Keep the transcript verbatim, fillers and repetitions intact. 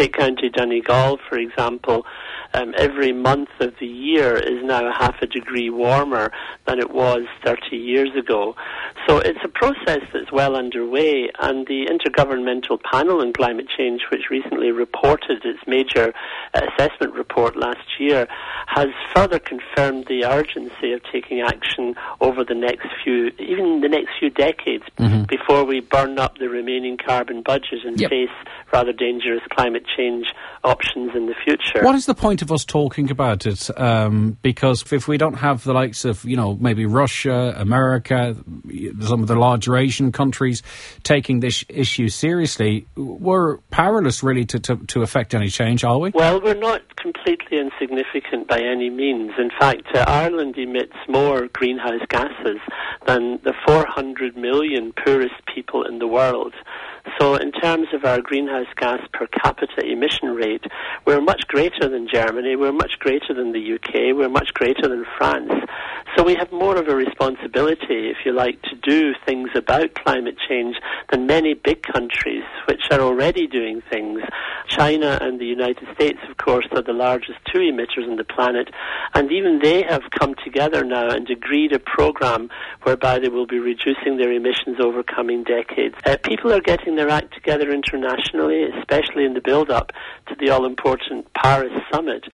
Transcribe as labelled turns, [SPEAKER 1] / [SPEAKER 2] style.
[SPEAKER 1] take County Donegal, for example, um, every month of the year is now half a degree warmer than it was thirty years ago. So it's a process that's well underway, and the Intergovernmental Panel on Climate Change, which recently reported its major uh, assessment report last year, has further confirmed the urgency of taking action over the next few, even the next few decades, mm-hmm. before we burn up the remaining carbon budget and
[SPEAKER 2] yep.
[SPEAKER 1] face rather dangerous climate change options in the future.
[SPEAKER 2] What is the point of us talking about it? Um, because if we don't have the likes of, you know, maybe Russia, America, some of the larger Asian countries taking this issue seriously, we're powerless really to, to, to affect any change, are we?
[SPEAKER 1] Well, we're not completely insignificant by any means. In fact, uh, Ireland emits more greenhouse gases than the four hundred million poorest people in the world. So in terms of our greenhouse gas per capita emission rate, we're much greater than Germany, we're much greater than the U K, we're much greater than France. So we have more of a responsibility, if you like, to do things about climate change than many big countries, which are already doing things. China and the United States, of course, are the largest two emitters on the planet, and even they have come together now and agreed a program whereby they will be reducing their emissions over coming decades. Uh, people are getting their act together internationally, especially in the build-up to the all-important Paris summit.